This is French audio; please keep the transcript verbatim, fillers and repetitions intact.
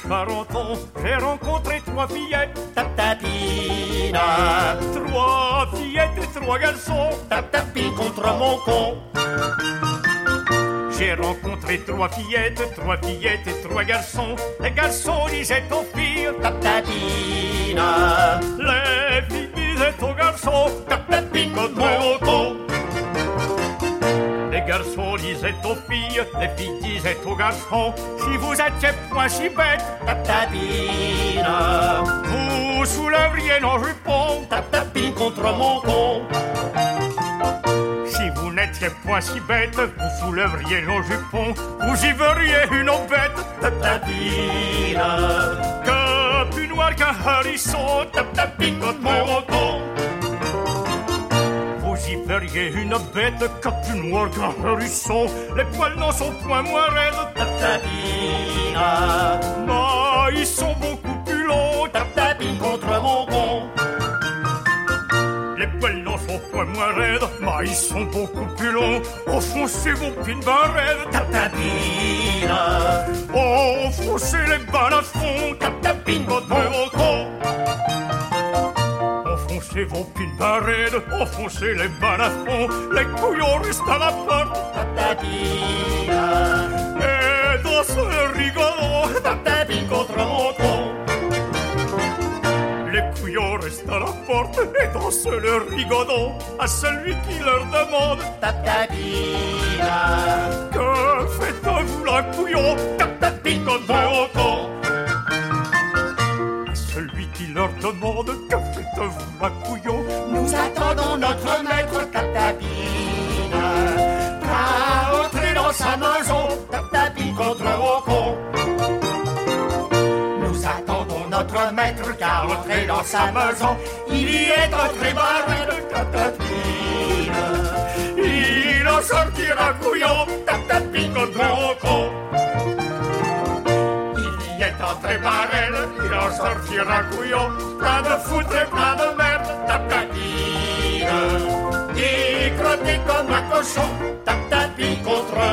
quarante ans, j'ai rencontré trois fillettes, Tap-tapina, trois fillettes et trois garçons. tap-tapine contre mon con. J'ai rencontré trois fillettes, trois fillettes et trois garçons. Les garçons disaient aux filles, Tap-tapina, les filles disaient aux garçons, tap-tapine contre mon con. les garçons disaient aux filles, les filles disaient aux garçons, si vous étiez point si bêtes, Tap-tapina, vous soulèveriez nos jupons. tap-tapine contre mon con. Si vous n'étiez point si bêtes, vous soulèveriez nos jupons, vous y verriez une bête, Tap-tapina, que plus noire qu'un hérisson, tap-tapine contre mon con. vous y verriez une bête, que plus noire qu'un hérisson, les poils n'en sont point moins raides, Tap-tapina, mais ils sont beaucoup plus longs, tap-tapine contre mon con. les poils n'en sont point moins raides, mais ils sont beaucoup plus longs, enfoncez vos pines ben raides, Tap-tapina, enfoncez les balles à fond, tap-tapine contre mon con. enfoncez vos pines ben raides, enfoncez les balles à fond, les couillons restent à la porte, Tap-tapina, et dansent le rigolo, tap-tapine contre mon con. les couillons restent à la porte et dansent le rigodon à celui qui leur demande Tap-tapina, que faites-vous la couillon, tap-tapine contre mon con. à celui qui leur demande que faites-vous la couillon, Nous attendons notre maître Tap-tapina, à entrer dans sa maison, Tap-tapine contre mon con. Nous attendons notre maître car entrer dans sa maison, il y est entré barré de Tap-tapine. il en sortira couillon, Tap-tapine contre mon con. il y est entré barrel, il en sortira couillon, plein de foutre et plein de merde, Tap-tapine, il crotté comme un cochon, Tap-tapine contre